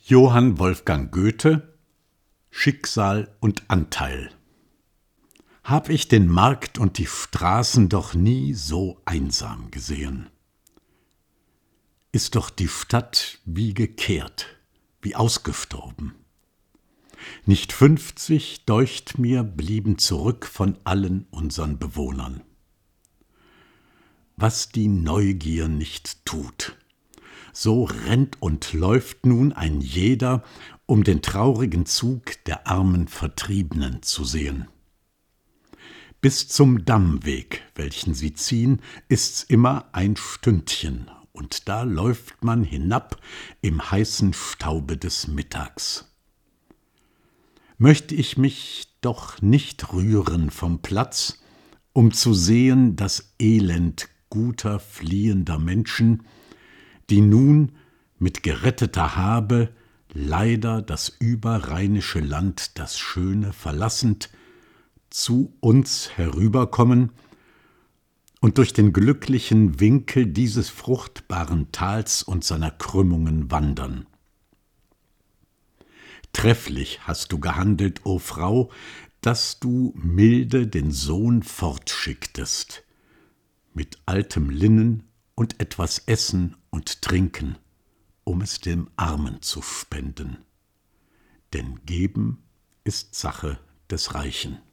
Johann Wolfgang Goethe: Schicksal und Anteil. Hab ich den Markt und die Straßen doch nie so einsam gesehen. Ist doch die Stadt wie gekehrt, wie ausgestorben. Nicht 50, deucht mir, blieben zurück von allen unseren Bewohnern. Was die Neugier nicht tut, so rennt und läuft nun ein jeder, um den traurigen Zug der armen Vertriebenen zu sehen. Bis zum Dammweg, welchen sie ziehen, ist's immer ein Stündchen, und da läuft man hinab im heißen Staube des Mittags. Möcht ich mich doch nicht rühren vom Platz, um zu sehen das Elend guter, fliehender Menschen, die nun mit geretteter Habe leider das überrheinische Land, das Schöne verlassend, zu uns herüberkommen und durch den glücklichen Winkel dieses fruchtbaren Tals und seiner Krümmungen wandern. Trefflich hast du gehandelt, o Frau, dass du milde den Sohn fortschicktest, mit altem Linnen und etwas Essen und Trinken, um es dem Armen zu spenden. Denn Geben ist Sache des Reichen.